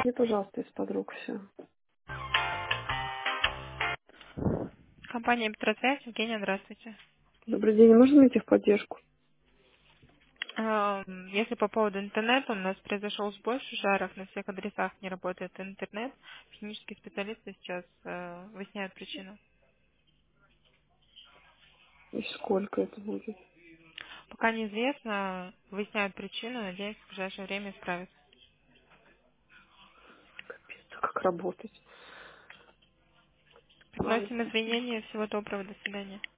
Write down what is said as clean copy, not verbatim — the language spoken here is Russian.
Мне, пожалуйста, из подруг все. Компания Петросвязь, Евгения, здравствуйте. Добрый день, можно найти в поддержку? Если по поводу интернета, у нас произошел сбой в Шужарах, на всех адресах не работает интернет. Технические специалисты сейчас выясняют причину. И сколько это будет? Пока неизвестно, выясняют причину, надеюсь, в ближайшее время исправят. Как работать? Ладно. Приносим извинения, всего доброго, до свидания.